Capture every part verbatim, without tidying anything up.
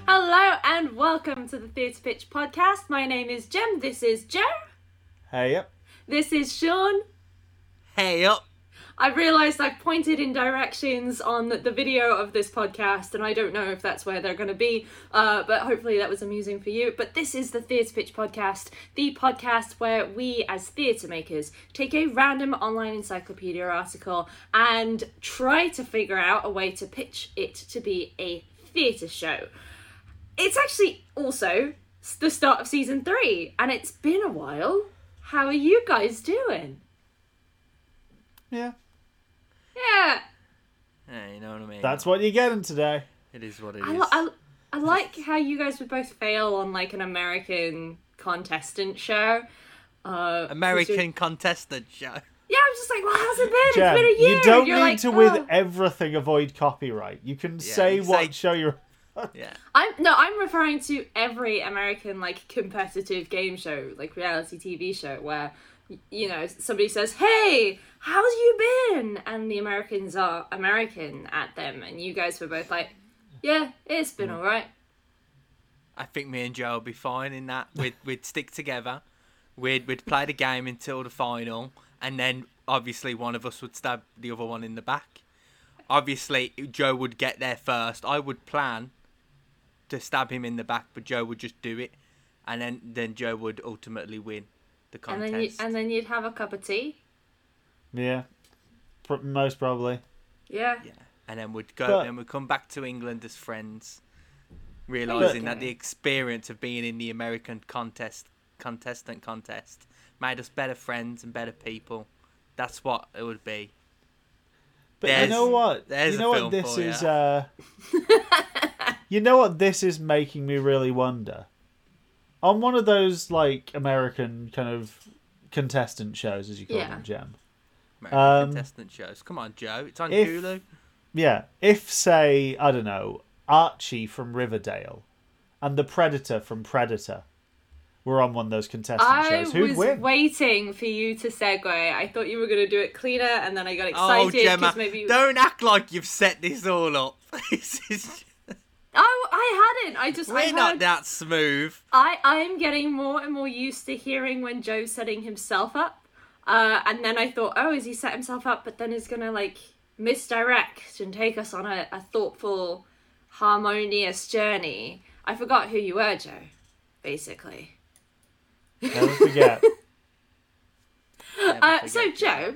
Hello and welcome to the Theatre Pitch podcast. My name is Jem. This is Joe. Hey up. This is Sean. Hey up. I've realised I've pointed in directions on the video of this podcast, and I don't know if that's where they're going to be, uh, but hopefully that was amusing for you. But this is the Theatre Pitch podcast, the podcast where we, as theatre makers, take a random online encyclopedia article and try to figure out a way to pitch it to be a theatre show. It's actually also the start of season three, and it's been a while. How are you guys doing? Yeah. Yeah. Yeah, you know what I mean. That's what you're getting today. It is what it I, is. li- I, I like how you guys would both fail on like an American contestant show. Uh, American contestant show. Yeah, I'm just like, well, how's it been? Jem, It's been a year. you don't You're need like, to, with oh. everything, avoid copyright. You can Yeah, say you what say- show you're... Yeah. I'm no, I'm referring to every American like competitive game show, like reality T V show, where you know somebody says, "Hey, how's you been?" and the Americans are American at them, and you guys were both like, "Yeah, it's been all right." I think me and Joe will be fine in that. We'd we'd stick together. We'd we'd play the game until the final, and then obviously one of us would stab the other one in the back. Obviously, Joe would get there first. I would plan to stab him in the back, but Joe would just do it, and then, then Joe would ultimately win the And contest. then you and then you'd have a cup of tea. Yeah. Pro- most probably. Yeah. Yeah, and then we'd go But- and we'd come back to England as friends, realizing But- that the experience of being in the American contest, contestant contest, made us better friends and better people. That's what it would be. But There's- you know what? there's You a know what film this for is... ya. Uh... you know what this is making me really wonder? On one of those, like, American kind of contestant shows, as you call Yeah. them, Jem. American Um, contestant shows. Come on, Joe. It's on if- Hulu. Yeah. If, say, I don't know, Archie from Riverdale and the Predator from Predator were on one of those contestant I shows, who'd was win? waiting for you to segue. I thought you were going to do it cleaner, and then I got Oh, excited Gemma, because maybe. don't act like you've set this all up. This is... Oh, I hadn't. I just. We're I heard... not that smooth. I I am getting more and more used to hearing when Joe's setting himself up, uh, and then I thought, oh, is he set himself up? But then he's gonna like misdirect and take us on a, a thoughtful, harmonious journey. I forgot who you were, Joe. Basically. Never forget. Never Uh, forget, so Joe,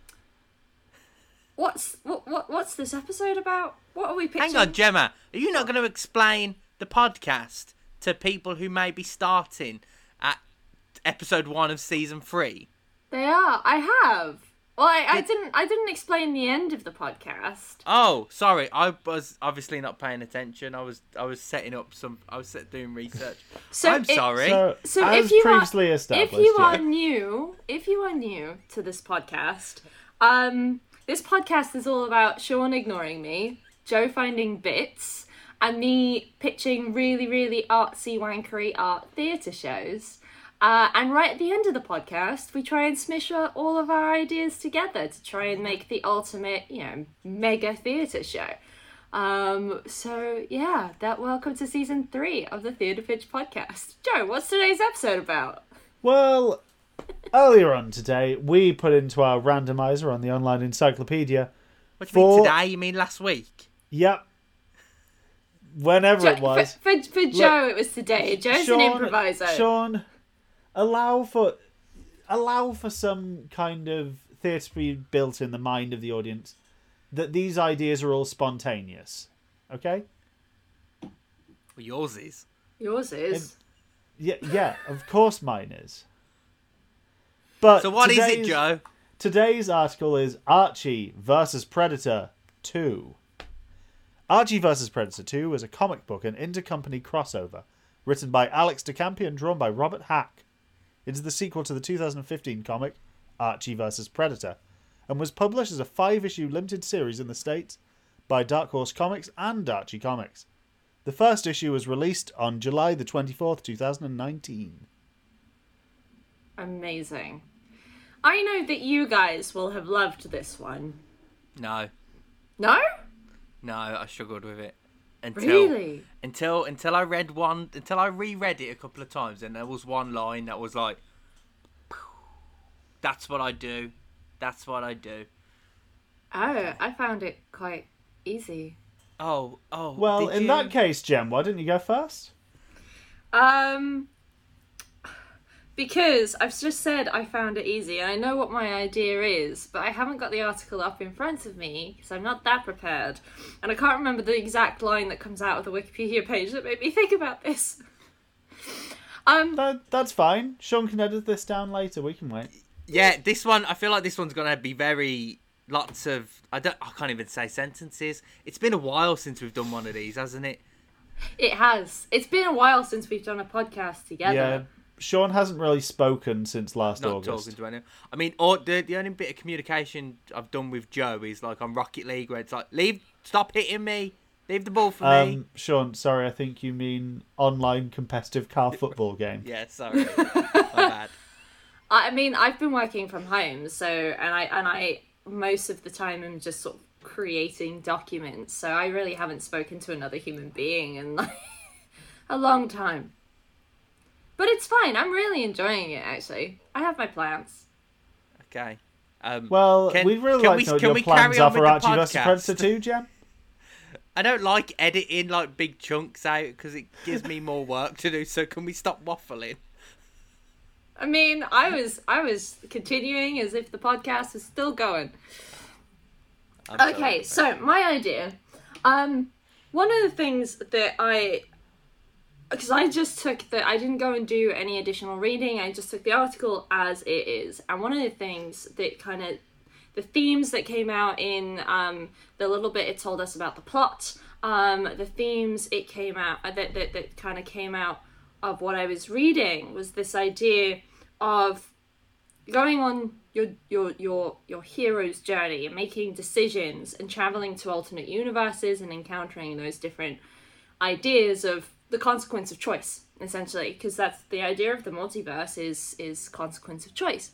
what's what, what what's this episode about? What are we pitching? Hang on, Gemma. Are you not going to explain the podcast to people who may be starting at episode one of season three? They are. I have. Well, I, I It- didn't. I didn't explain the end of the podcast. Oh, sorry. I was obviously not paying attention. I was I was setting up some. I was set, doing research. So I'm it- sorry. So, So as if you previously are, established, if you yeah. are new, if you are new to this podcast, um, this podcast is all about Sean ignoring me, Joe finding bits, and me pitching really, really artsy, wankery art theatre shows. Uh, and right at the end of the podcast, we try and smish all of our ideas together to try and make the ultimate, you know, mega theatre show. Um, so yeah, that welcome to season three of the Theatre Pitch podcast. Joe, what's today's episode about? Well, earlier on today, we put into our randomizer on the online encyclopedia. What do you mean for- today? You mean last week? Yep. Whenever Jo- it was. For, for, for Joe, it was today. Joe's an improviser. Sean, allow for allow for some kind of theatre to be built in the mind of the audience that these ideas are all spontaneous. Okay? Well, yours is. Yours is. Yeah, yeah, of course mine is. But So what is it, today's- Joe? Today's article is Archie versus Predator two. Archie versus Predator two is a comic book and intercompany crossover written by Alex DeCampi and drawn by Robert Hack. It is the sequel to the two thousand fifteen comic Archie versus Predator and was published as a five-issue limited series in the States by Dark Horse Comics and Archie Comics. The first issue was released on July the twenty-fourth, two thousand nineteen. Amazing. I know that you guys will have loved this one. No. No? No, I struggled with it. until Really? until until I read one until I reread it a couple of times, and there was one line that was like, "That's what I do. That's what I do." Oh, I found it quite easy. Oh, oh. Well, did in you... that case, Jem, why didn't you go first? Um, because I've just said I found it easy, and I know what my idea is, but I haven't got the article up in front of me, because I'm not that prepared. And I can't remember the exact line that comes out of the Wikipedia page that made me think about this. Um, That, that's fine. Sean can edit this down later. We can wait. Yeah, this one. I feel like this one's gonna be very lots of. I don't. I can't even say sentences. It's been a while since we've done one of these, hasn't it? It has. It's been a while since we've done a podcast together. Yeah, Sean hasn't really spoken since last Not August. talking to anyone. I mean, or the the only bit of communication I've done with Joe is like on Rocket League, where it's like, leave, stop hitting me, leave the ball for me. Um, Sean, sorry, I think you mean online competitive car football game. Yeah, sorry, my bad. I mean, I've been working from home, so and I and I most of the time am just sort of creating documents. So I really haven't spoken to another human being in like a long time. But it's fine. I'm really enjoying it. Actually, I have my plans. Okay. Um, Well, can- we'd really can like we- to know what can your we plans carry are on for with the Archie versus podcast? Predator two, Jem. I don't like editing like big chunks out because it gives me more work to do. So can we stop waffling? I mean, I was I was continuing as if the podcast was still going. I'm Okay, sorry. so my idea, um, one of the things that I, because I just took the, I didn't go and do any additional reading. I just took the article as it is, and one of the things that kind of, the themes that came out in um the little bit it told us about the plot, um, the themes it came out uh, that that that kind of came out of what I was reading was this idea of going on your your your your hero's journey and making decisions and traveling to alternate universes and encountering those different ideas of the consequence of choice, essentially, because that's the idea of the multiverse is is consequence of choice.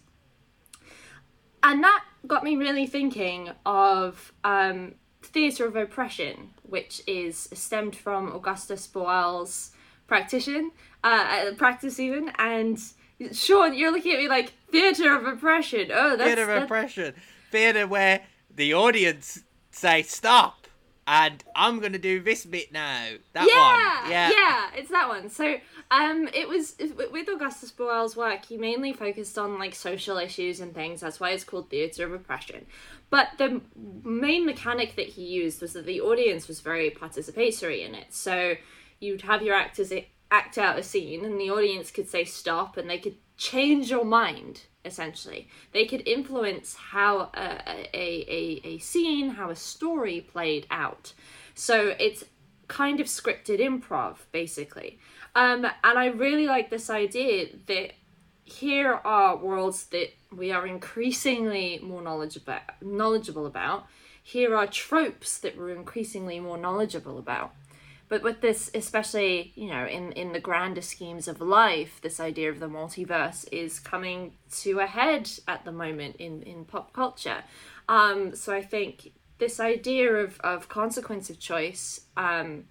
And that got me really thinking of um, theatre of oppression, which is stemmed from Augustus Boal's practition, uh, practice even, and Sean, you're looking at me like, theatre of oppression. Oh, that's... Theatre of that... oppression. Theatre where the audience say stop and I'm going to do this bit now. That yeah, one. Yeah. Yeah, it's that one. So um, it was, with Augustus Boal's work, he mainly focused on like social issues and things. That's why it's called theatre of oppression. But the main mechanic that he used was that the audience was very participatory in it. So you'd have your actors act out a scene and the audience could say stop and they could change your mind, essentially. They could influence how a, a, a, a scene, how a story played out. So it's kind of scripted improv, basically. Um, and I really like this idea that here are worlds that we are increasingly more knowledgeable knowledgeable about. Here are tropes that we're increasingly more knowledgeable about. But with this, especially, you know, in, in the grander schemes of life, this idea of the multiverse is coming to a head at the moment in, in pop culture. Um, so I think this idea of, of consequence of choice um,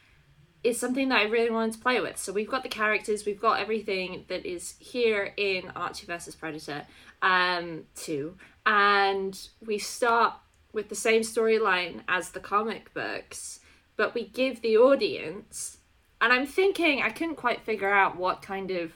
is something that I really wanted to play with. So we've got the characters, we've got everything that is here in Archie versus Predator um, two. And we start with the same storyline as the comic books, but we give the audience, and I'm thinking, I couldn't quite figure out what kind of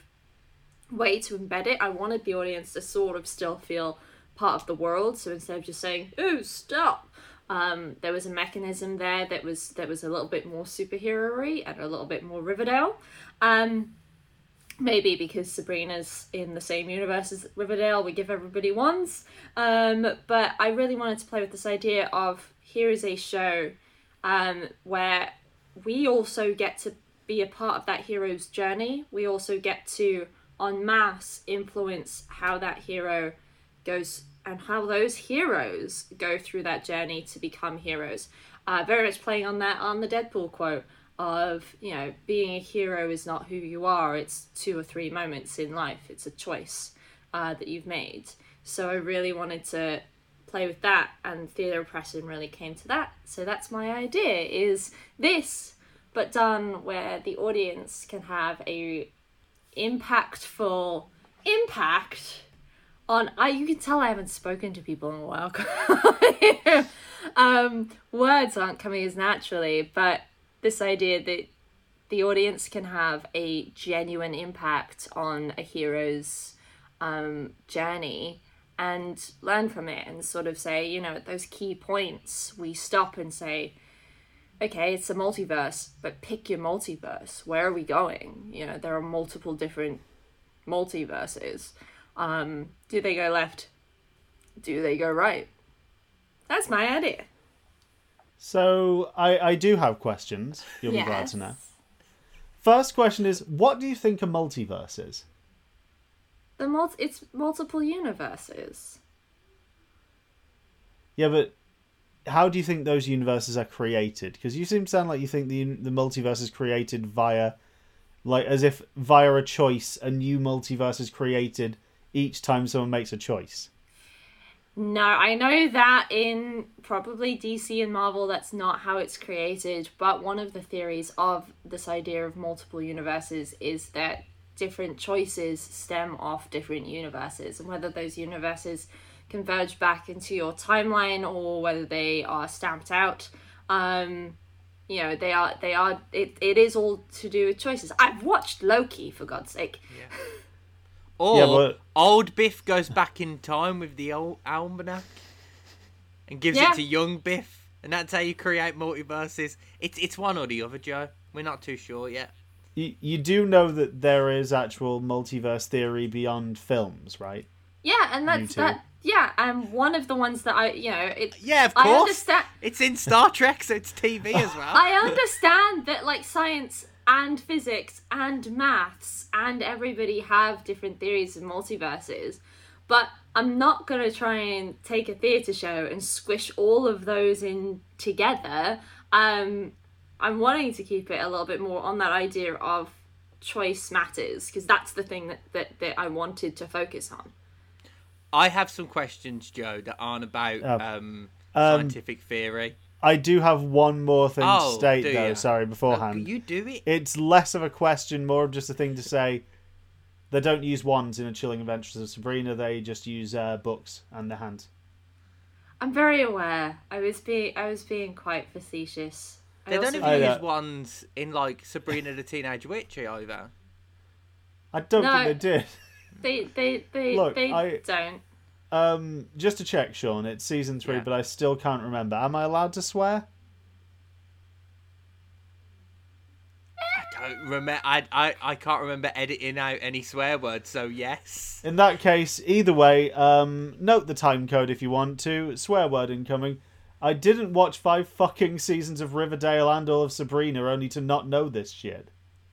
way to embed it. I wanted the audience to sort of still feel part of the world, so instead of just saying, "Oh, stop," um, there was a mechanism there that was that was a little bit more superhero-y and a little bit more Riverdale. Um, maybe because Sabrina's in the same universe as Riverdale, we give everybody wands. Um, but I really wanted to play with this idea of, here is a show Um, where we also get to be a part of that hero's journey. We also get to, en masse, influence how that hero goes and how those heroes go through that journey to become heroes. Uh, very much playing on that, on the Deadpool quote of, you know, being a hero is not who you are. It's two or three moments in life. It's a choice uh, that you've made. So I really wanted to play with that, and theatre oppression really came to that. So that's my idea, is this but done where the audience can have a impactful impact on. I you can tell I haven't spoken to people in a while. um, words aren't coming as naturally, but this idea that the audience can have a genuine impact on a hero's um, journey and learn from it, and sort of say, you know, at those key points, we stop and say, okay, it's a multiverse, but pick your multiverse. Where are we going? You know, there are multiple different multiverses. Um, do they go left? Do they go right? That's my idea. So I, I do have questions. You'll Yes. be glad to know. First question is, what do you think a multiverse is? The mul- it's multiple universes. Yeah, but how do you think those universes are created? Because you seem to sound like you think the the multiverse is created via, like, as if via a choice, a new multiverse is created each time someone makes a choice. No, I know that in probably D C and Marvel, that's not how it's created. But one of the theories of this idea of multiple universes is that different choices stem off different universes, and whether those universes converge back into your timeline or whether they are stamped out, um, you know, they are, they are, it, it is all to do with choices. I've watched Loki, for God's sake. Yeah. Or Yeah, but- old Biff goes back in time with the old almanac and gives Yeah. it to young Biff, and that's how you create multiverses. It's it's one or the other, Joe. We're not too sure yet. You, you do know that there is actual multiverse theory beyond films, right? Yeah, and You that's too. that. Yeah, and one of the ones that I, you know, it. Yeah, of I course. understand. It's in Star Trek, so it's T V as well. I understand that, like, science and physics and maths and everybody have different theories of multiverses, but I'm not going to try and take a theatre show and squish all of those in together. Um, I'm wanting to keep it a little bit more on that idea of choice matters, because that's the thing that, that, that I wanted to focus on. I have some questions, Joe, that aren't about Uh, um, um, scientific theory. I do have one more thing Oh, to state, do though. ya? Sorry, beforehand. Oh, you do it. It's less of a question, more of just a thing to say. They don't use wands in A Chilling Adventures of Sabrina. They just use uh, books and their hands. I'm very aware. I was being I was being quite facetious. I They don't also- even I use know. ones in, like, Sabrina the Teenage Witch either. I don't No. think they did. They they they Look, they I- don't. Um, just to check, Sean, it's season three, Yeah. but I still can't remember. Am I allowed to swear? I don't remember. I, I I can't remember editing out any swear words. So yes. In that case, either way, um, note the time code if you want to. Swear word incoming. I didn't watch five fucking seasons of Riverdale and all of Sabrina only to not know this shit.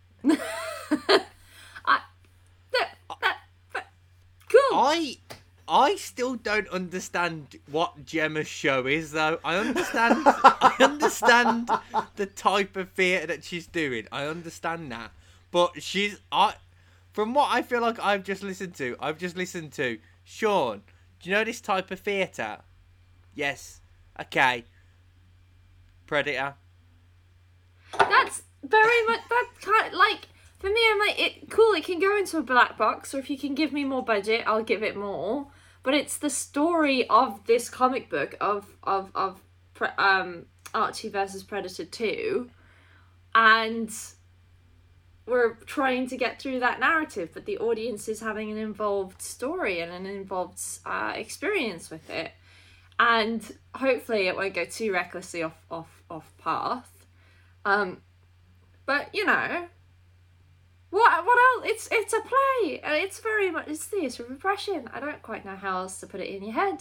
That, that, that, cool. I I still don't understand what Gemma's show is though. I understand. I understand the type of theatre that she's doing. I understand that, but she's I. From what I feel like I've just listened to, I've just listened to Sean. Do you know this type of theatre? Yes. Okay. Predator. That's very much that kind of, like, for me, I'm like, it cool. It can go into a black box, or if you can give me more budget, I'll give it more. But it's the story of this comic book of of of Pre- um Archie versus Predator two, and we're trying to get through that narrative, but the audience is having an involved story and an involved uh, experience with it, and hopefully it won't go too recklessly off off off path. Um, but you know. What what else? It's it's a play, and it's very much it's theatre of oppression. I don't quite know how else to put it in your head.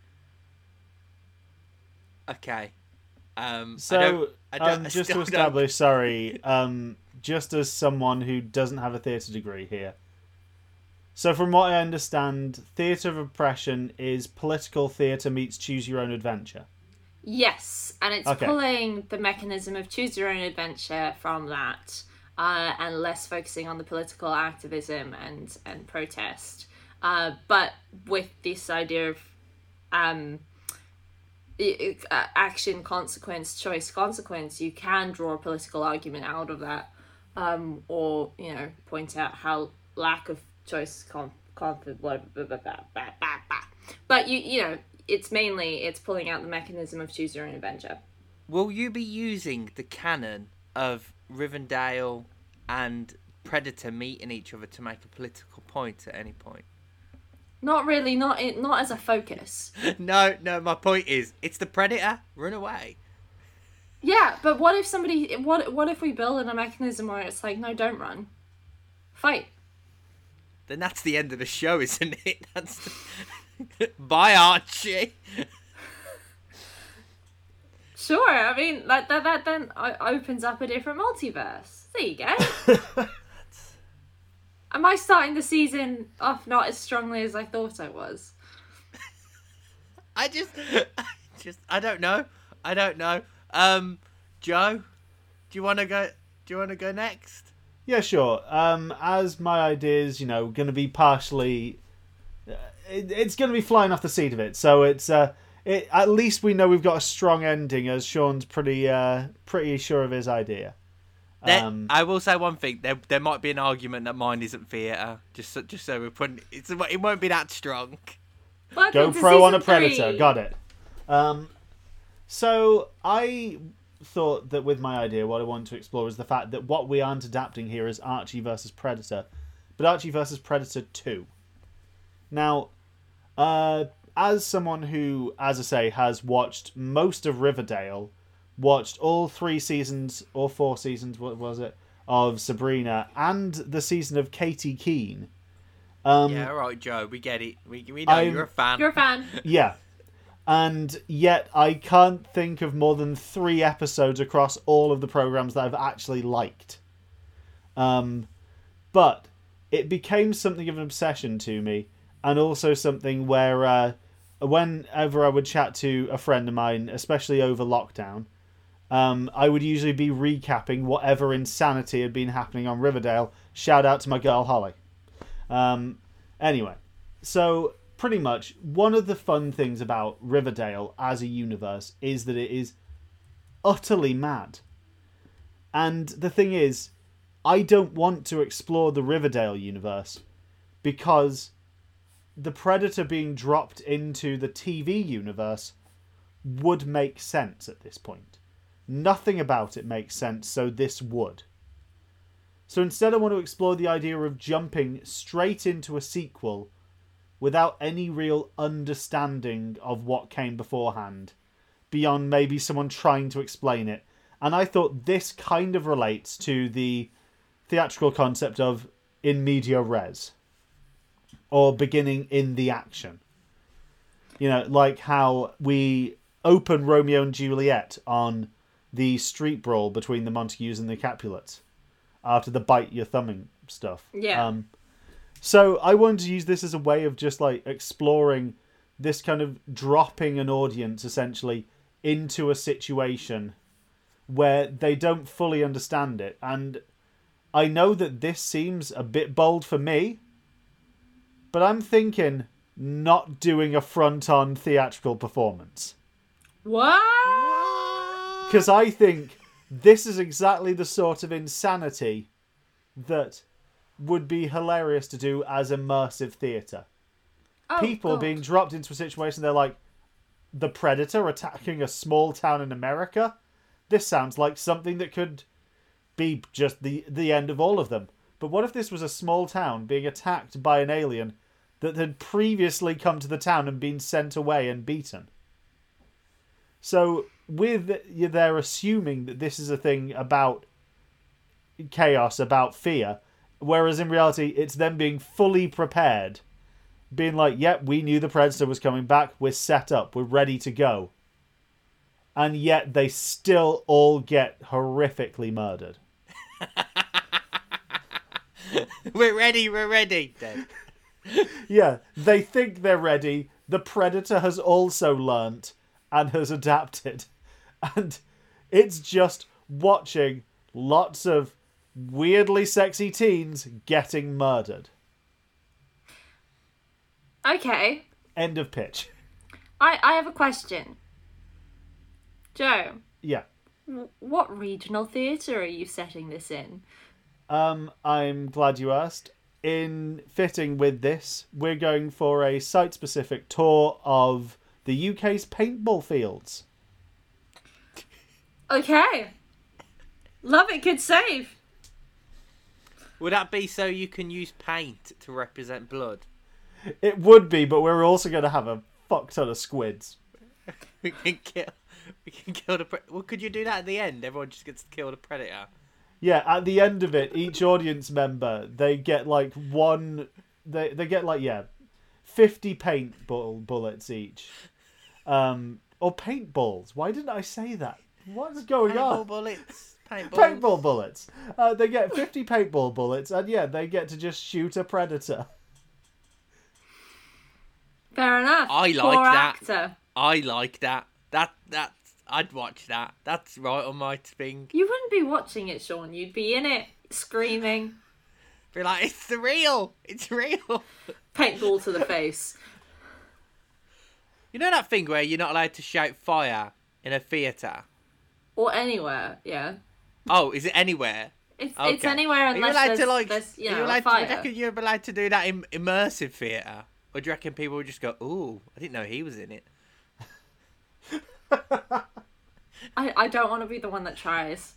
Okay. Um. I So, don't, I don't, um, I just to still don't- establish, sorry, um, just as someone who doesn't have a theatre degree here. So, from what I understand, theatre of oppression is political theatre meets choose your own adventure. Yes, and it's Okay. pulling the mechanism of choose your own adventure from that, uh, and less focusing on the political activism and and protest, uh, but with this idea of um, i- i- action, consequence, choice, consequence, you can draw a political argument out of that, um, or you know, point out how lack of choice, con, con, blah, blah, blah, blah, blah, blah, blah. But you, you know, it's mainly it's pulling out the mechanism of choose your own adventure. Will you be using the canon of Rivendell and Predator meeting each other to make a political point at any point? Not really, not in, not as a focus. No, no, my point is, it's the Predator, run away. Yeah, but what if somebody, what what if we build in a mechanism where it's like, no, don't run, fight. Then that's the end of the show, isn't it? That's the... Bye, Archie. Sure, I mean, that, that, that then opens up a different multiverse. There you go. Am I starting the season off not as strongly as I thought I was? I just, I just, I don't know. I don't know. Um, Joe, do you want to go, do you want to go next? Yeah, sure. Um, as my idea is, you know, going to be partially... Uh, it, it's going to be flying off the seat of it, so it's... Uh, It, at least we know we've got a strong ending, as Sean's pretty uh, pretty sure of his idea. There, Um, I will say one thing: there there might be an argument that mine isn't theatre. Just so, just so we're putting it's it won't be that strong. Welcome Go to pro on a season Predator. three. Got it. Um, so I thought that with my idea, what I wanted to explore is the fact that what we aren't adapting here is Archie versus Predator, but Archie versus Predator two. Now, uh, as someone who, as I say, has watched most of Riverdale, watched all three seasons or four seasons, what was it, of Sabrina, and the season of Katie Keene. Um, Yeah, all right, Joe. We get it. We we know I'm- you're a fan. You're a fan. Yeah. And yet I can't think of more than three episodes across all of the programs that I've actually liked. Um, but it became something of an obsession to me, and also something where uh, whenever I would chat to a friend of mine, especially over lockdown, um, I would usually be recapping whatever insanity had been happening on Riverdale. Shout out to my girl Holly. Um, anyway, so pretty much one of the fun things about Riverdale as a universe is that it is utterly mad. And the thing is, I don't want to explore the Riverdale universe because the Predator being dropped into the T V universe would make sense at this point. Nothing about it makes sense, so this would. So instead I want to explore the idea of jumping straight into a sequel without any real understanding of what came beforehand, beyond maybe someone trying to explain it. And I thought this kind of relates to the theatrical concept of in media res, or beginning in the action. You know, like how we open Romeo and Juliet on the street brawl between the Montagues and the Capulets after the bite your thumbing stuff. Yeah. Um, so I wanted to use this as a way of just like exploring this kind of dropping an audience essentially into a situation where they don't fully understand it. And I know that this seems a bit bold for me, but I'm thinking not doing a front-on theatrical performance. What? Because I think this is exactly the sort of insanity that would be hilarious to do as immersive theatre. Oh, People God. being dropped into a situation, they're like, the Predator attacking a small town in America? This sounds like something that could be just the, the end of all of them. But what if this was a small town being attacked by an alien that had previously come to the town and been sent away and beaten? So, with you there assuming that this is a thing about chaos, about fear, whereas in reality it's them being fully prepared, being like, yep, we knew the Predator was coming back, we're set up, we're ready to go. And yet they still all get horrifically murdered. We're ready. We're ready. Then. Yeah, they think they're ready. The Predator has also learnt and has adapted. And it's just watching lots of weirdly sexy teens getting murdered. Okay. End of pitch. I, I have a question. Joe, Yeah. w- what regional theatre are you setting this in? Um, I'm glad you asked. In fitting with this, we're going for a site-specific tour of the U K's paintball fields. Okay. Love it, kid save. Would that be so you can use paint to represent blood? It would be, but we're also going to have a fuck ton of squids. We can kill. We can kill the. Pre- well, could you do that at the end? Everyone just gets to kill the predator. Yeah, at the end of it, each audience member, they get like one... They, they get like, yeah, fifty paintball bullets each. Um, or paintballs. Why didn't I say that? What's going Paintball on? bullets. Paintballs. Paintball bullets. Uh, they get fifty paintball bullets, and yeah, they get to just shoot a predator. Fair enough. I like Poor that. actor. I like that. That that I'd watch that. That's right on my thing. You wouldn't be watching it, Sean. You'd be in it, screaming. Be like, it's the real. It's real. Paintball to the face. You know that thing where you're not allowed to shout fire in a theatre? Or anywhere, yeah. Oh, is it anywhere? It's, Okay. it's anywhere Are you unless allowed there's, to like? there's you are you know, a allowed to, do fire. you reckon you're allowed to do that in immersive theatre? Or do you reckon people would just go, "Ooh, I didn't know he was in it"? I, I don't want to be the one that tries.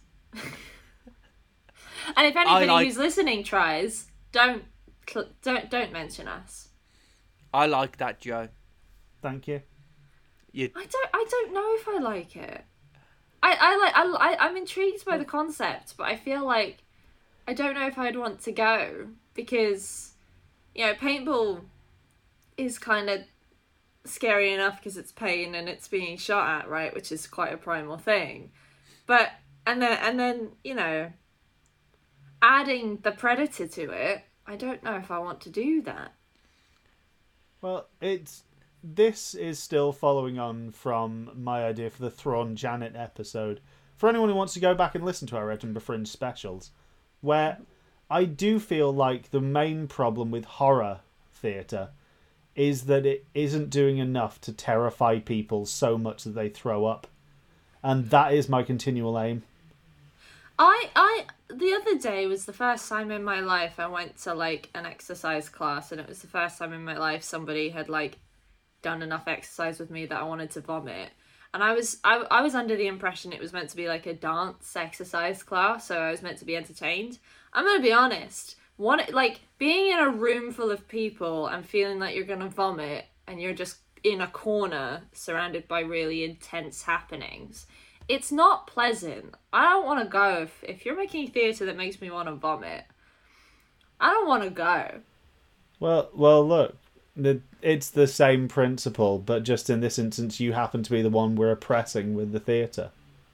And if I anybody like- who's listening tries, don't cl- don't don't mention us. I like that, Joe. Thank you. You I don't I don't know if I like it. I I like I, I I'm intrigued by the concept, but I feel like I don't know if I'd want to go because you know paintball is kind of scary enough because it's pain and it's being shot at, right, which is quite a primal thing. But and then and then you know adding the predator to it, I don't know if I want to do that. Well, it's this is still following on from my idea for the Thrawn Janet episode. For anyone who wants to go back and listen to our Edinburgh Fringe specials, where I do feel like the main problem with horror theatre is that it isn't doing enough to terrify people so much that they throw up. And that is my continual aim. I I the other day was the first time in my life I went to like an exercise class, and it was the first time in my life somebody had like done enough exercise with me that I wanted to vomit. And I was I, I was under the impression it was meant to be like a dance exercise class, so I was meant to be entertained. I'm gonna be honest, one like being in a room full of people and feeling like you're gonna vomit and you're just in a corner surrounded by really intense happenings. It's not pleasant. I don't want to go. If, if you're making theatre that makes me want to vomit, I don't want to go. Well, well, look, the, it's the same principle, but just in this instance, you happen to be the one we're oppressing with the theatre.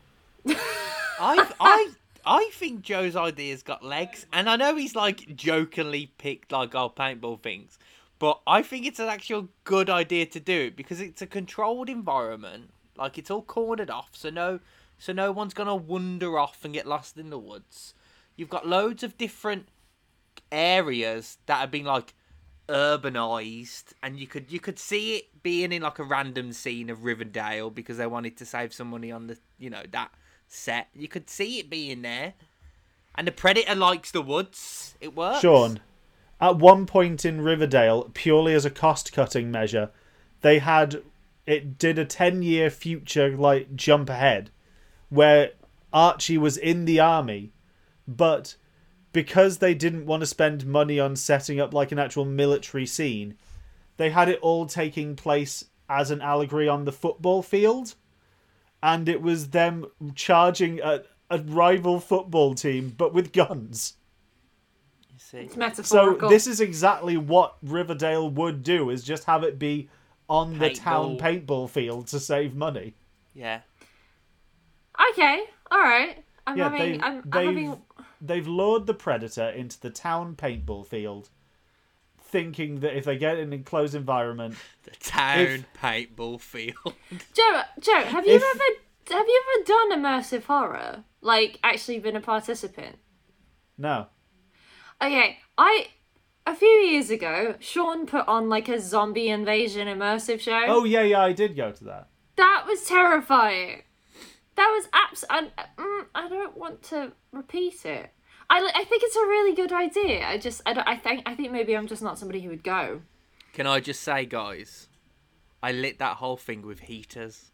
I I I think Joe's idea's got legs, and I know he's like jokingly picked like our paintball things, but I think it's an actual good idea to do it because it's a controlled environment. Like it's all cornered off, so no, so no one's gonna wander off and get lost in the woods. You've got loads of different areas that have been like urbanized, and you could you could see it being in like a random scene of Riverdale because they wanted to save some money on the you know that set. You could see it being there, and the Predator likes the woods. It works. Sean, at one point in Riverdale, purely as a cost-cutting measure, they had it did a ten-year future like jump ahead, where Archie was in the army, but because they didn't want to spend money on setting up like an actual military scene, they had it all taking place as an allegory on the football field, and it was them charging a, a rival football team, but with guns. You see. It's So metaphorical. this is exactly what Riverdale would do, is just have it be on the town Paintball. paintball field to save money. Yeah. Okay, all right. I'm Yeah, having. they've, I'm, I'm they've, having. they've lured the Predator into the town paintball field, thinking that if they get an enclosed environment... The town If- paintball field. Joe, Joe, have you If- ever have you ever done immersive horror? Like actually been a participant? No. Okay, I a few years ago, Sean put on like a zombie invasion immersive show. Oh, yeah, yeah, I did go to that. That was terrifying. That was abs. I, mm, I don't want to repeat it. I, I think it's a really good idea. I just I, don't, I think I think maybe I'm just not somebody who would go. Can I just say, guys, I lit that whole thing with heaters.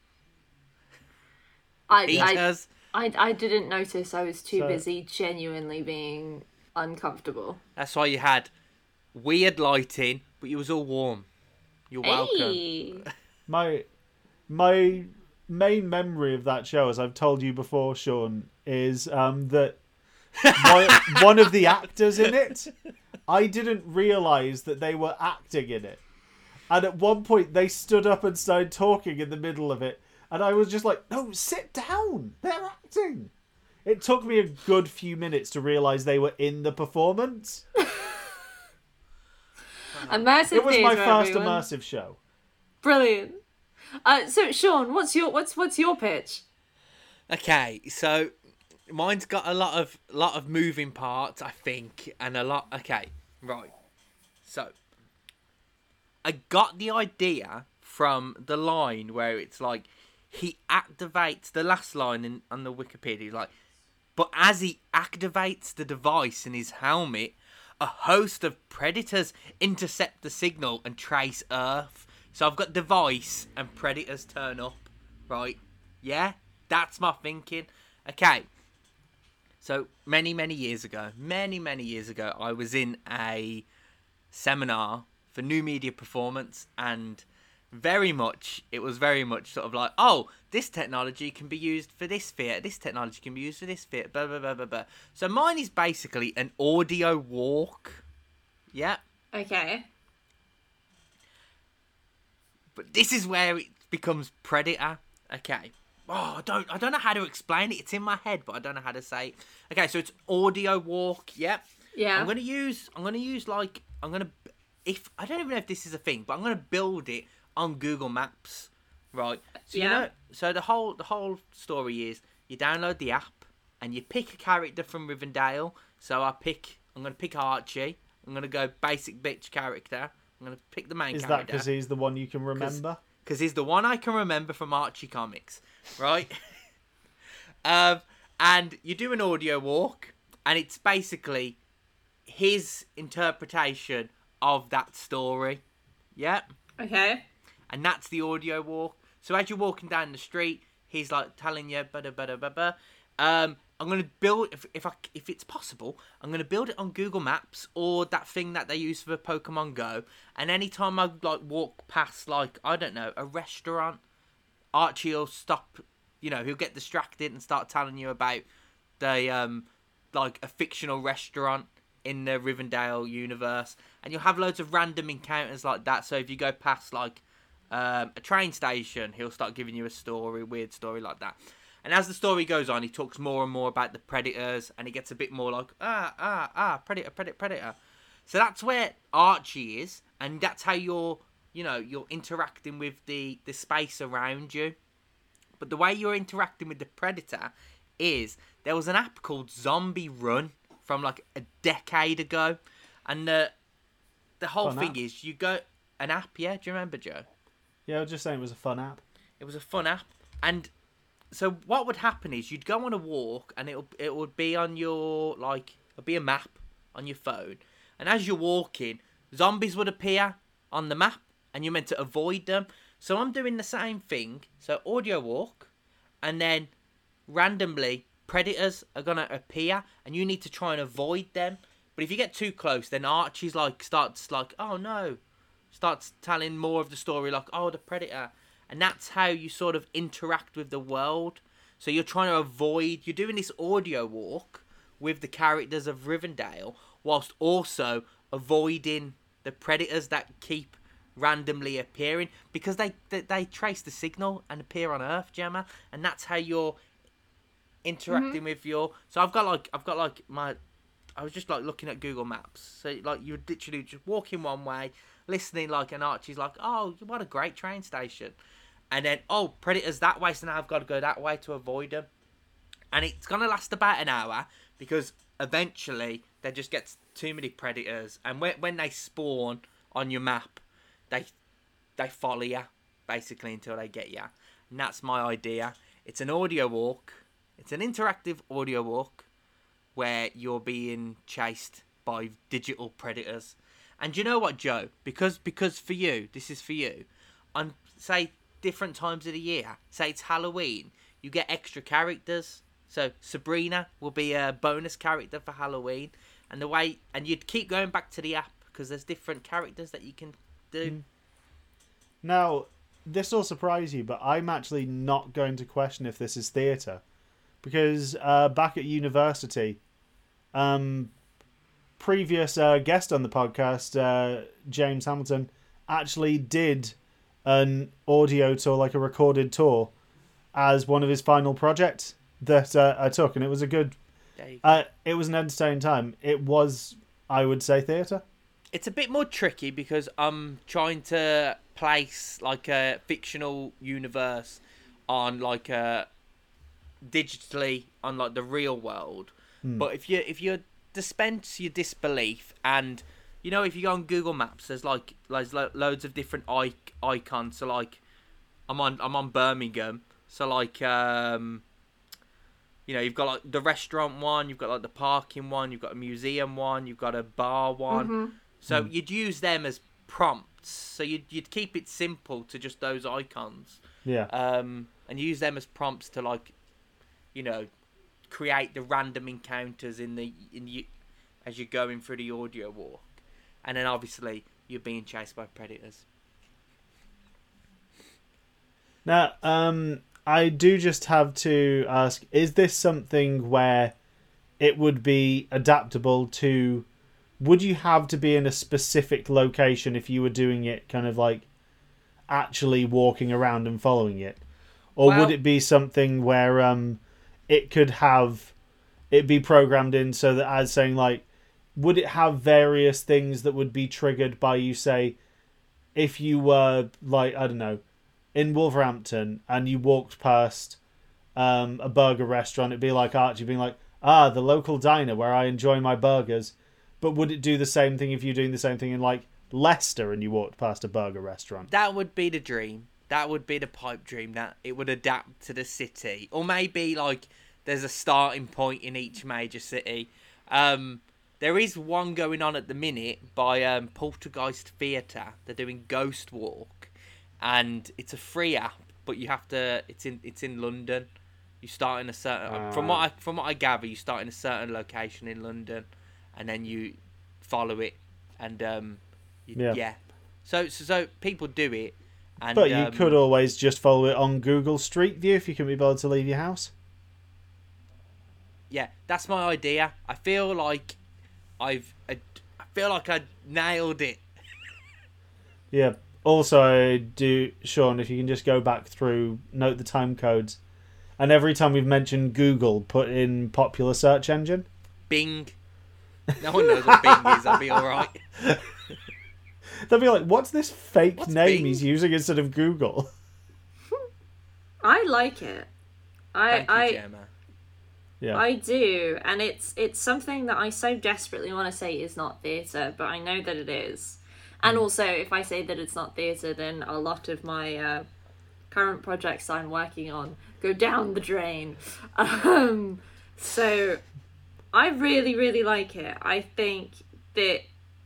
I Heaters. I, I I didn't notice. I was too So- busy genuinely being uncomfortable. That's why you had weird lighting, but you was all warm. You're welcome. Hey. My my main memory of that show, as I've told you before, Sean, is um, that one, one of the actors in it, I didn't realise that they were acting in it. And at one point, they stood up and started talking in the middle of it. And I was just like, no, sit down. They're acting. It took me a good few minutes to realise they were in the performance. Immersive It was my theatre, first everyone. immersive show. Brilliant. Uh, so Sean, what's your what's what's your pitch? Okay, so mine's got a lot of lot of moving parts, I think, and a lot. Okay, right. So I got the idea from the line where it's like he activates the last line in on the Wikipedia, like, but as he activates the device in his helmet, a host of predators intercept the signal and trace Earth. So I've got device and predators turn up, right? Yeah, that's my thinking. Okay. So many, many years ago, many, many years ago, I was in a seminar for new media performance, and very much, it was very much sort of like, oh, this technology can be used for this theatre, this technology can be used for this theatre, blah, blah, blah, blah, blah. So mine is basically an audio walk. Yeah. Okay. But this is where it becomes Predator. Okay. Oh, I don't I don't know how to explain it. It's in my head, but I don't know how to say it. Okay, so it's audio walk. Yep. Yeah. I'm gonna use I'm gonna use like I'm gonna if I don't even know if this is a thing, but I'm gonna build it on Google Maps. Right. So Yeah. you know so the whole the whole story is you download the app and you pick a character from Rivendell. So I pick I'm gonna pick Archie. I'm gonna go basic bitch character. I'm going to pick the main Is that character. because he's the one you can remember? Because he's the one I can remember from Archie comics, right? um, and you do an audio walk, and it's basically his interpretation of that story. Yeah? Okay. And that's the audio walk. So as you're walking down the street, he's like telling you, bada, bada, bada. Um, I'm going to build, if if, I, if it's possible, I'm going to build it on Google Maps or that thing that they use for Pokemon Go. And anytime I like walk past, like, I don't know, a restaurant, Archie will stop, you know, he'll get distracted and start telling you about the, um, like, a fictional restaurant in the Rivendell universe. And you'll have loads of random encounters like that. So if you go past, like, um, a train station, he'll start giving you a story, weird story like that. And as the story goes on, he talks more and more about the predators, and it gets a bit more like, ah, ah, ah, predator, predator, predator. So that's where Archie is, and that's how you're, you know, you're interacting with the, the space around you. But the way you're interacting with the predator is, there was an app called Zombie Run from like a decade ago, and the, the whole Fun thing app. is, you go, an app, yeah? Do you remember, Joe? Yeah, I was just saying it was a fun app. It was a fun app, and so what would happen is you'd go on a walk, and it it would be on your like it'd be a map on your phone, and as you're walking, zombies would appear on the map, and you're meant to avoid them. So I'm doing the same thing. So audio walk, and then randomly predators are gonna appear, and you need to try and avoid them. But if you get too close, then Archie's like starts like, oh no, starts telling more of the story, like, oh, the predator. And that's how you sort of interact with the world. So you're trying to avoid, you're doing this audio walk with the characters of Rivendell, whilst also avoiding the predators that keep randomly appearing, because they they, they trace the signal and appear on Earth, Gemma, and that's how you're interacting mm-hmm. with your. So I've got like I've got like my, I was just like looking at Google Maps. So like you're literally just walking one way, listening like an Archie's like, oh, what a great train station. And then, oh, predators that way, so now I've got to go that way to avoid them. And it's going to last about an hour, because eventually there just gets too many predators. And when, when they spawn on your map, they they follow you, basically, until they get you. And that's my idea. It's an audio walk. It's an interactive audio walk where you're being chased by digital predators. And you know what, Joe? Because because for you, this is for you. On, say, different times of the year, say it's Halloween, you get extra characters. So Sabrina will be a bonus character for Halloween. And the way, and you'd keep going back to the app because there's different characters that you can do. Mm. Now, this will surprise you, but I'm actually not going to question if this is theatre. Because uh, back at university, um, previous uh, guest on the podcast, uh, James Hamilton, actually did an audio tour, like a recorded tour, as one of his final projects that uh, I took. And it was a good... Uh, it was an entertaining time. It was, I would say, theatre. It's a bit more tricky because I'm trying to place like a fictional universe on like a digitally on like the real world. Mm. But if you if you dispense your disbelief, and you know, if you go on Google Maps, there's like there's lo- loads of different I- icons. So like I'm on I'm on Birmingham. So like um you know, you've got like the restaurant one, you've got like the parking one, you've got a museum one, you've got a bar one. Mm-hmm. So Mm. you'd use them as prompts. So you'd you'd keep it simple to just those icons. Yeah. Um, and use them as prompts to like, you know, create the random encounters in the in you as you're going through the audio walk, and then obviously you're being chased by predators. Now, um, I do just have to ask: is this something where it would be adaptable to? Would you have to be in a specific location if you were doing it kind of like actually walking around and following it? Or Well, would it be something where um, it could have it be programmed in so that, as saying like, would it have various things that would be triggered by you, say, if you were like, I don't know, in Wolverhampton and you walked past um, a burger restaurant, it'd be like Archie being like, ah, the local diner where I enjoy my burgers. But would it do the same thing if you're doing the same thing in like Leicester and you walked past a burger restaurant? That would be the dream. That would be the pipe dream, that it would adapt to the city. Or maybe like there's a starting point in each major city. Um, there is one going on at the minute by um, Poltergeist Theatre. They're doing Ghost Walk, and it's a free app, but you have to. It's in it's in London. You start in a certain Uh. from what I, from what I gather, you start in a certain location in London, and then you follow it, and um, you, Yeah. yeah. So, so so people do it. And, But you um, could always just follow it on Google Street View if you can be bothered to leave your house. Yeah, that's my idea. I feel like I've, I, I feel like I nailed it. Yeah. Also, I do, Sean, if you can just go back through, note the time codes, and every time we've mentioned Google, put in popular search engine. Bing. No one knows what Bing is. I'll be all right. They'll be like, what's this fake What's name Bing? he's using instead of Google? I like it. I Thank you, I Gemma. Yeah. I do, and it's it's something that I so desperately want to say is not theatre, but I know that it is. And also, if I say that it's not theatre, then a lot of my uh, current projects I'm working on go down the drain. Um, so I really, really like it. I think that,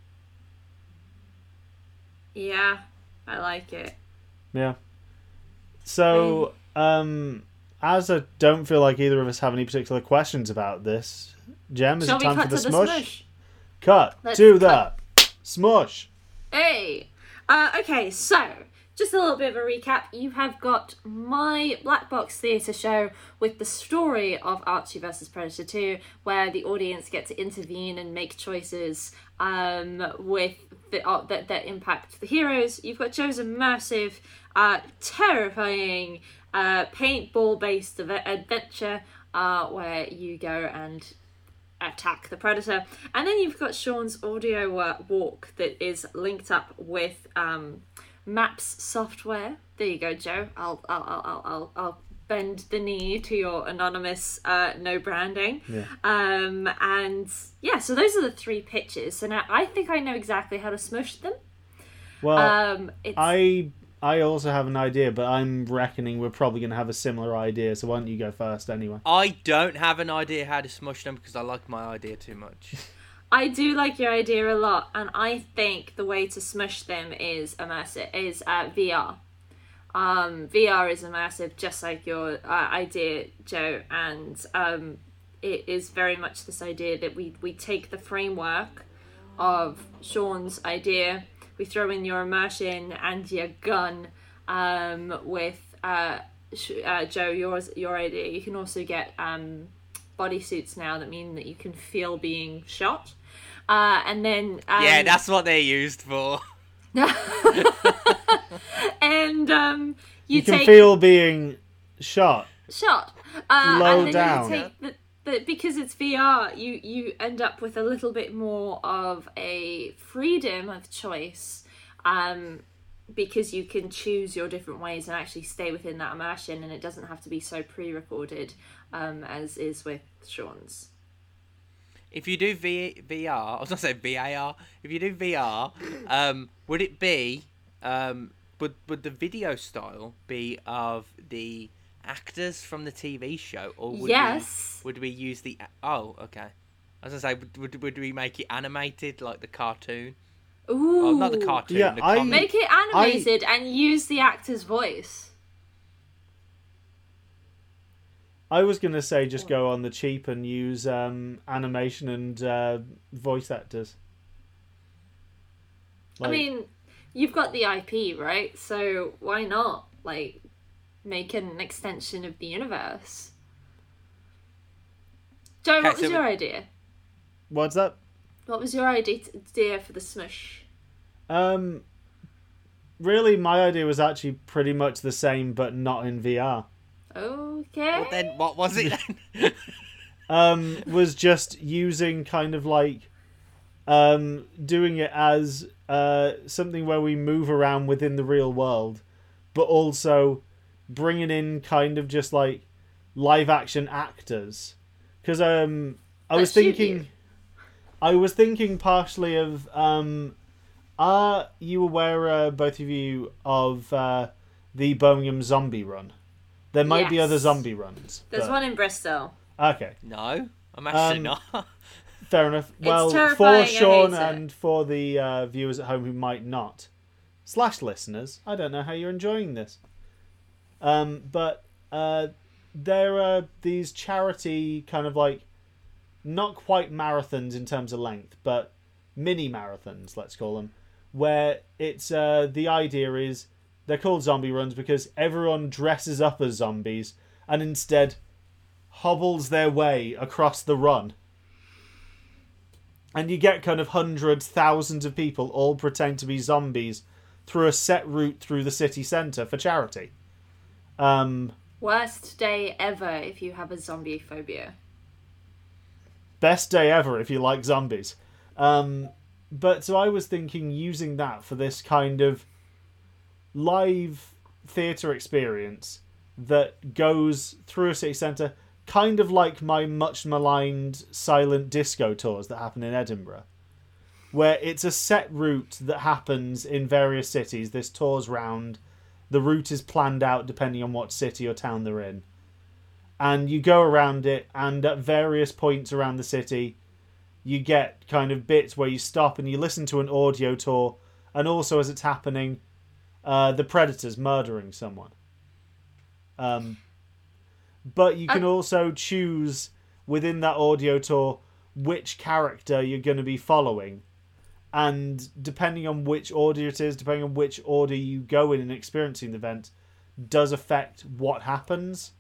yeah, I like it. Yeah. So, um, as I don't feel like either of us have any particular questions about this, Jem, is Shall it we time cut for the to the smush? smush? Cut Let's to cut. the smush. Hey! Uh, okay, so, just a little bit of a recap. You have got my Black Box Theatre show with the story of Archie versus Predator two, where the audience get to intervene and make choices um, with the, uh, that, that impact the heroes. You've got Joe's immersive, uh, terrifying, uh, paintball-based av- adventure, uh, where you go and attack the predator. And then you've got Sean's audio uh, walk that is linked up with um, Maps software. There you go, Joe. I'll I'll I'll I'll, I'll bend the knee to your anonymous uh, no branding. Yeah. Um, and yeah, so those are the three pitches. So now I think I know exactly how to smush them. Well, Um, it's I I also have an idea, but I'm reckoning we're probably going to have a similar idea, so why don't you go first anyway? I don't have an idea how to smush them because I like my idea too much. I do like your idea a lot, and I think the way to smush them is immersive, is uh, V R. Um, V R is immersive, just like your uh, idea, Joe, and um, it is very much this idea that we, we take the framework of Sean's idea, we throw in your immersion and your gun um, with uh, uh, Joe, yours, your idea. You can also get um, bodysuits now that mean that you can feel being shot. Uh, and then um, yeah, that's what they're used for. and um, you, you can take feel being shot. Shot. Uh, Low and then down. You take the, the, because it's V R, you, you end up with a little bit more of a freedom of choice, um, because you can choose your different ways and actually stay within that immersion, and it doesn't have to be so pre-recorded um, as is with Sean's. If you do v- VR, I was going to say V A R. If you do V R, um, would it be, um, would, would the video style be of the actors from the T V show? Or would Yes. We, would we use the... Oh, okay. I was going to say, would, would, would we make it animated like the cartoon? Ooh. Well, not the cartoon, Yeah, the I- comic. Make it animated and use the actor's voice. I was going to say just go on the cheap and use um, animation and uh, voice actors. I mean, you've got the I P, right? So why not, like, make an extension of the universe? Joe, what Okay, was so your we- idea? What's that? What was your idea idea for the smush? Um, really, my idea was actually pretty much the same, but not in V R. Okay. Well, then what was it then? Um, was just using kind of like um, doing it as uh, something where we move around within the real world, but also bringing in kind of just like live action actors. Because um, I was That shoot thinking, you. I was thinking partially of, um, are you aware, uh, both of you, of uh, the Birmingham zombie run? There might be Yes. other zombie runs. There's but- one in Bristol. Okay. No, I'm actually Um, not. Fair enough. It's Well, terrifying, for I Sean hate it. and for the uh, viewers at home who might not, slash listeners, I don't know how you're enjoying this. Um, but uh, there are these charity kind of like, not quite marathons in terms of length, but mini marathons, let's call them, where it's uh, the idea is they're called zombie runs because everyone dresses up as zombies and instead hobbles their way across the run. And you get kind of hundreds, thousands of people all pretend to be zombies through a set route through the city centre for charity. Um, Worst day ever if you have a zombie phobia. best day ever if you like zombies. Um, but so I was thinking using that for this kind of live theatre experience that goes through a city centre, kind of like my much maligned silent disco tours that happen in Edinburgh, where it's a set route that happens in various cities. This tour's round. The route is planned out depending on what city or town they're in. And you go around it, and at various points around the city, you get kind of bits where you stop and you listen to an audio tour, and also as it's happening, uh, the Predator's murdering someone. Um, but you can I- also choose within that audio tour which character you're going to be following. And depending on which order it is, depending on which order you go in and experiencing the event, does affect what happens.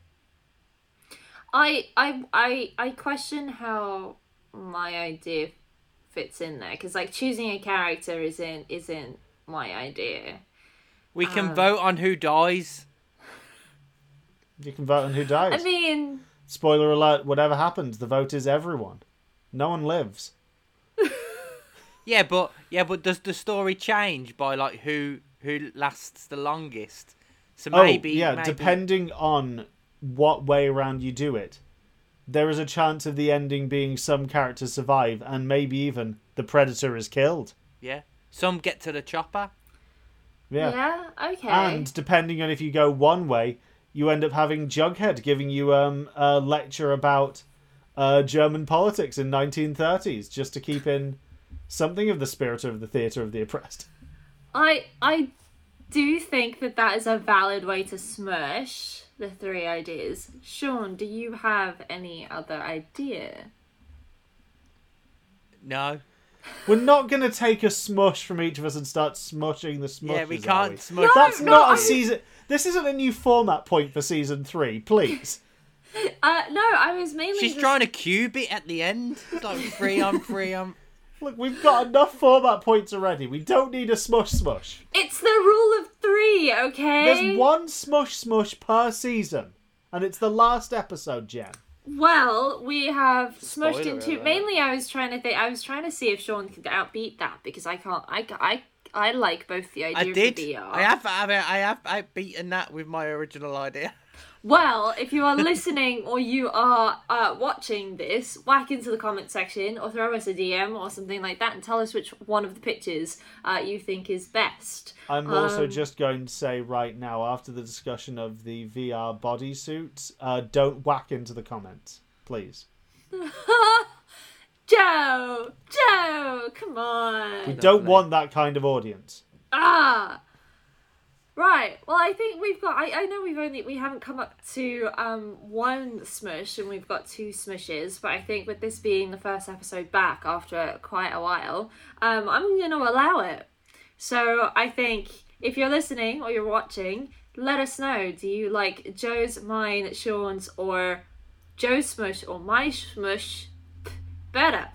I I I I question how my idea fits in there, because like choosing a character isn't isn't my idea. We can Um, vote on who dies. You can vote on who dies. I mean, Spoiler alert, whatever happens, the vote is everyone. No one lives. Yeah, but yeah, but does the story change by like who who lasts the longest? So maybe oh, yeah, maybe... depending on what way around you do it, there is a chance of the ending being some characters survive and maybe even the Predator is killed. Yeah, some get to the chopper. Yeah. Yeah. Okay. And depending on if you go one way, you end up having Jughead giving you um, a lecture about uh, German politics in nineteen thirties, just to keep in something of the spirit of the theatre of the oppressed. I I do think that that is a valid way to smush the three ideas. Sean, do you have any other idea? No. We're not going to take a smush from each of us and start smushing the smushes. Yeah, we are can't we? smush. That's No, not no, a season. This isn't a new format point for season three, please. Uh, no, I was mainly She's just... trying to cube it at the end. It's like free on free on. Look, we've got enough format points already. We don't need a smush smush. It's the rule of three, okay? There's one smush smush per season, and it's the last episode, Jen. Well, we have smushed Spoiler into... alert. Mainly, I was trying to think... I was trying to see if Sean could outbeat that, because I can't... I, I, I like both the idea I of did. the V R. I have. I have. I have. I beaten that with my original idea. Well, if you are listening or you are uh, watching this, whack into the comment section or throw us a D M or something like that and tell us which one of the pictures uh, you think is best. I'm also Um, just going to say right now, after the discussion of the V R bodysuits, uh, don't whack into the comments, please. Joe! Joe! Come on! We don't Lovely. want that kind of audience. Ah! Right, well I think we've got, I, I know we've only, we haven't come up to um, one smush and we've got two smushes, but I think with this being the first episode back after quite a while, um, I'm going to allow it. So I think if you're listening or you're watching, let us know. Do you like Joe's, mine, Sean's, or Joe's smush or my smush better?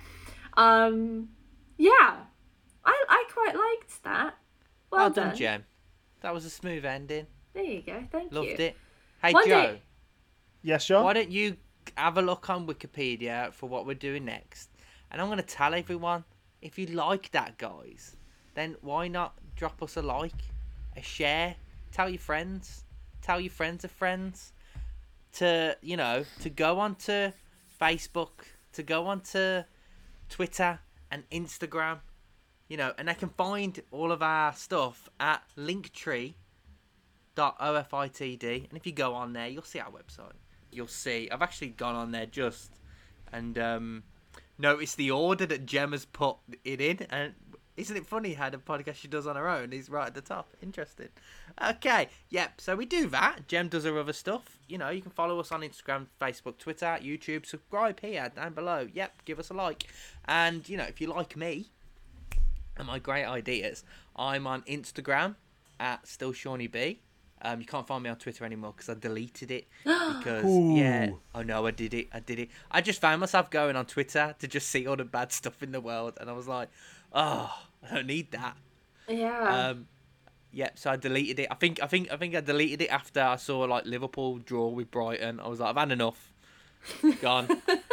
Um, yeah, I, I quite liked that. Well, Well done, done. Jem. That was a smooth ending. There you go. Thank you. Loved it. Hey, One Joe. day- Yes, Sean? Why don't you have a look on Wikipedia for what we're doing next? And I'm going to tell everyone, if you like that, guys, then why not drop us a like, a share, tell your friends, tell your friends of friends to, you know, to go onto Facebook, to go onto Twitter and Instagram, you know, and they can find all of our stuff at linktree dot ofitd. And if you go on there, you'll see our website. You'll see. I've actually gone on there just and um, noticed the order that Gemma's put it in. And isn't it funny how the podcast she does on her own is right at the top? Interesting. Okay. Yep. So we do that. Gem does her other stuff. You know, you can follow us on Instagram, Facebook, Twitter, YouTube. Subscribe here down below. Yep. Give us a like. And, you know, if you like me and my great ideas, I'm on Instagram at StillShawneeB. Um, you can't find me on Twitter anymore because I deleted it. Because, Ooh. yeah, oh no, I did it, I did it. I just found myself going on Twitter to just see all the bad stuff in the world. And I was like, oh, I don't need that. Yeah. Um, yeah, so I deleted it. I think, I think, I think I deleted it after I saw like Liverpool draw with Brighton. I was like, I've had enough. Gone.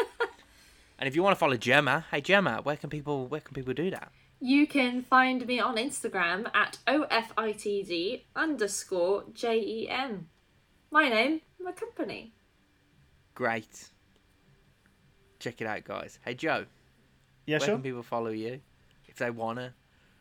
And if you want to follow Gemma, hey Gemma, where can people, where can people do that? You can find me on Instagram at ofitd underscore jem. My name, my company. Great. Check it out, guys. Hey Joe, Yes, where Sean? can people follow you if they wanna?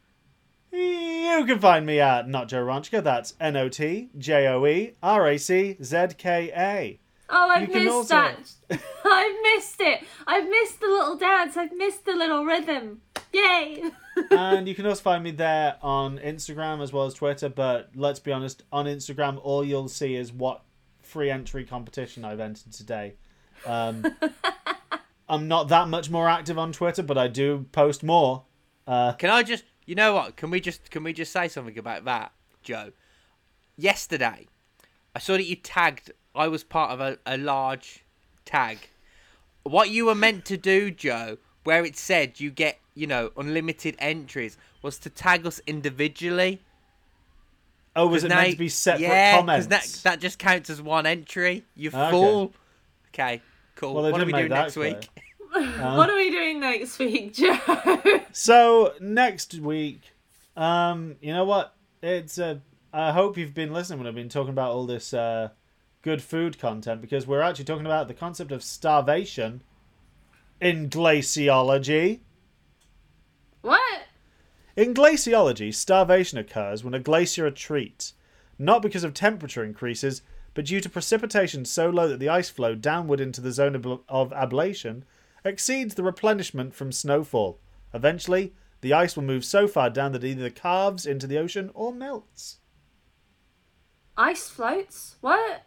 You can find me at Not Joe Ronchka. That's N O T J O E R A C Z K A. Oh, I've You can missed also- that. I've missed it. I've missed the little dance. I've missed the little rhythm. Yay. And you can also find me there on Instagram as well as Twitter. But let's be honest, on Instagram, all you'll see is what free entry competition I've entered today. Um, I'm not that much more active on Twitter, but I do post more. Uh, Can I just, you know what? Can we just, can we just say something about that, Joe? Yesterday, I saw that you tagged. I was part of a, a large tag. What you were meant to do, Joe, where it said you get, you know, unlimited entries, was to tag us individually. oh, was it Now- meant to be separate yeah, 'cause comments? that that just counts as one entry. You Okay. fool. Okay, cool. Well, they what are we didn't doing make next that week? What are we doing next week, Joe? So next week, um, you know what? It's uh, I hope you've been listening when I've been talking about all this uh, good food content, because we're actually talking about the concept of starvation in glaciology. What? In glaciology, starvation occurs when a glacier retreats, not because of temperature increases, but due to precipitation so low that the ice flow downward into the zone of, of ablation exceeds the replenishment from snowfall. Eventually, the ice will move so far down that it either calves into the ocean or melts. Ice floats? What?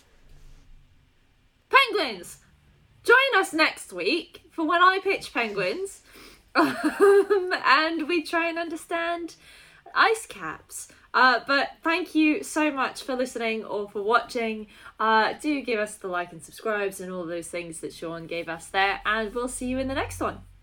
Penguins! Join us next week for when I pitch penguins um, and we try and understand ice caps. Uh, but thank you so much for listening or for watching. Uh, do give us the like and subscribes and all those things that Sean gave us there, and we'll see you in the next one.